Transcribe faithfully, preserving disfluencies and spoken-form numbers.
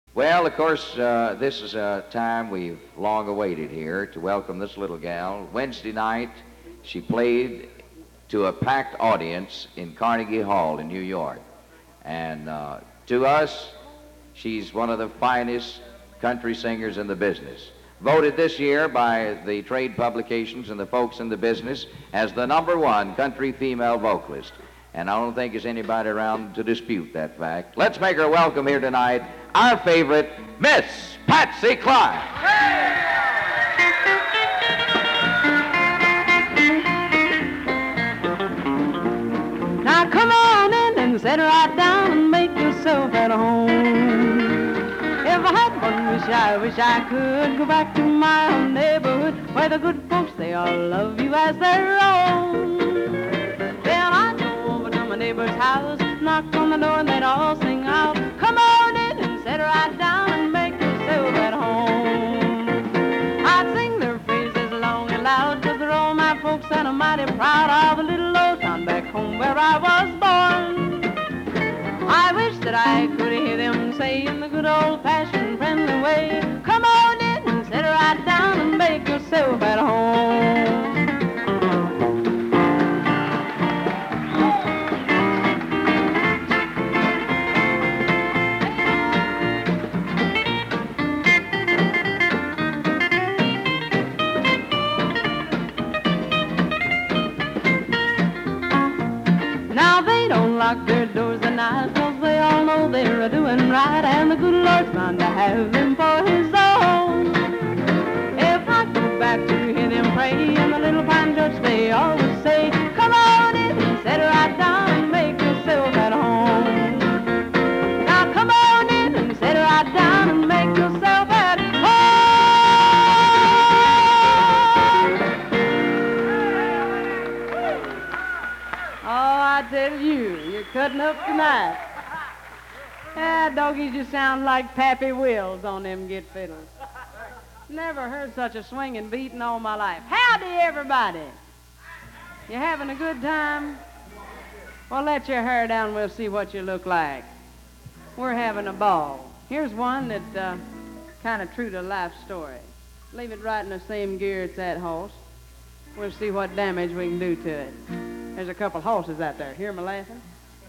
Well, of course, uh, this is a time we've long awaited here to welcome this little gal. Wednesday night, she played to a packed audience in Carnegie Hall in New York. And uh, to us, she's one of the finest country singers in the business. Voted this year by the trade publications and the folks in the business as the number one country female vocalist. And I don't think there's anybody around to dispute that fact. Let's make her welcome here tonight, our favorite, Miss Patsy Cline. Now come on in and sit right down and make yourself at home. If I had one wish, I wish I could go back to my own neighborhood where the good folks, they all love you as their own. Well, I go over to my neighbor's house, knock on the door and they'd all sing out, come on in and sit right down and make yourself at home. I'd sing their phrases long and loud to they're all my folks and I'm mighty proud of the little old town back home where I was born. I wish that I could hear them say in the good old-fashioned friendly way, come on in and sit right down and make yourself at home. Now they don't lock their doors at night, cause they all know they're a doing right, and the good Lord's bound to have them for his own. If I go back to hear them pray in the little pine church, they always say, come on in and sit right down and make yourself at home. Now come on in and sit right down and make yourself at home. Oh, I tell you, you're cutting up tonight. Ah, doggies, you sound like Pappy Wills on them git fiddles. Never heard such a swinging beat in all my life. Howdy, everybody. You having a good time? Well, let your hair down, we'll see what you look like. We're having a ball. Here's one that uh, kind of true to life story. Leave it right in the same gear it's that horse. We'll see what damage we can do to it. There's a couple horses out there. Hear me laughing?